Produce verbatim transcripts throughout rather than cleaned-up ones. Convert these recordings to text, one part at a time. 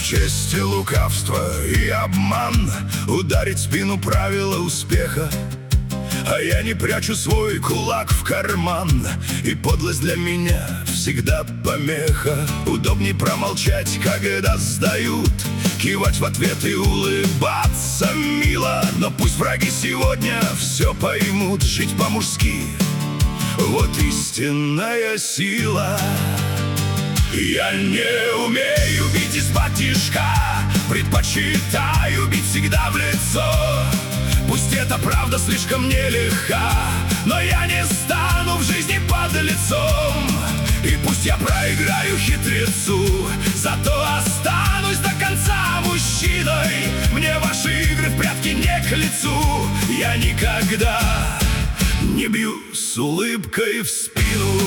Честь, лукавство и обман, ударить в спину правила успеха. А я не прячу свой кулак в карман, и подлость для меня всегда помеха. Удобней промолчать, когда сдают, кивать в ответ и улыбаться мило. Но пусть враги сегодня все поймут, жить по-мужски — вот истинная сила. Я не умею бить из-под тишка, предпочитаю бить всегда в лицо. Пусть эта правда слишком нелегка, но я не стану в жизни подлецом. И пусть я проиграю хитрецу, зато останусь до конца мужчиной. Мне ваши игры в прятки не к лицу. Я никогда не бью с улыбкой в спину.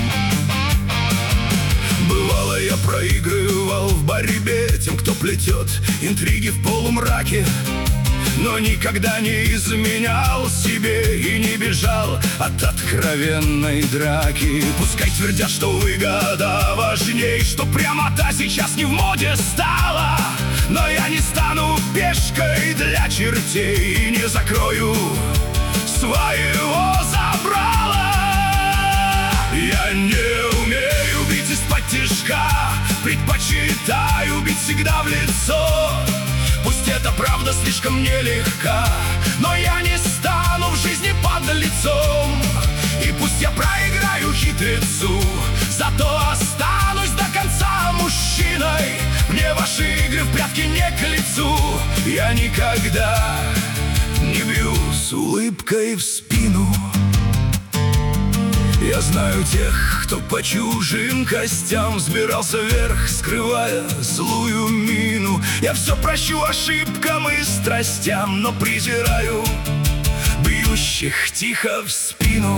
Бывало, я проигрывал в борьбе тем, кто плетет интриги в полумраке, но никогда не изменял себе и не бежал от откровенной драки. Пускай твердят, что выгода важней, что прямота сейчас не в моде стала, но я не стану пешкой для чертей и не закрою своего забрала. Я не умею бить из-под тишка, предпочитаю бить всегда в лицо. Пусть эта правда слишком нелегка, но я не стану в жизни подлецом. И пусть я проиграю хитрецу, зато останусь до конца мужчиной. Мне ваши игры в прятки не к лицу. Я никогда не бью с улыбкой в спину. Я знаю тех, кто по чужим костям взбирался вверх, скрывая злую мину. Я все прощу ошибкам и страстям, но презираю бьющих тихо в спину.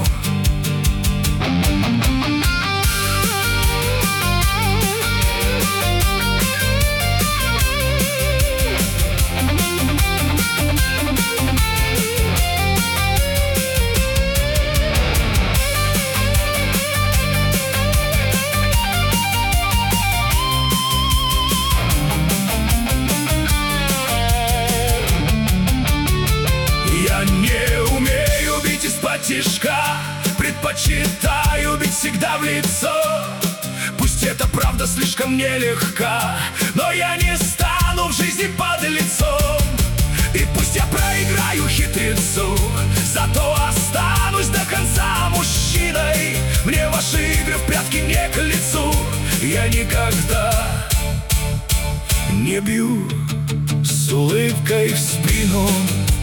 Тишка, предпочитаю бить всегда в лицо. Пусть эта правда слишком нелегка, но я не стану в жизни подлецом. И пусть я проиграю хитрецу, зато останусь до конца мужчиной. Мне ваши игры в прятки не к лицу. Я никогда не бью с улыбкой в спину.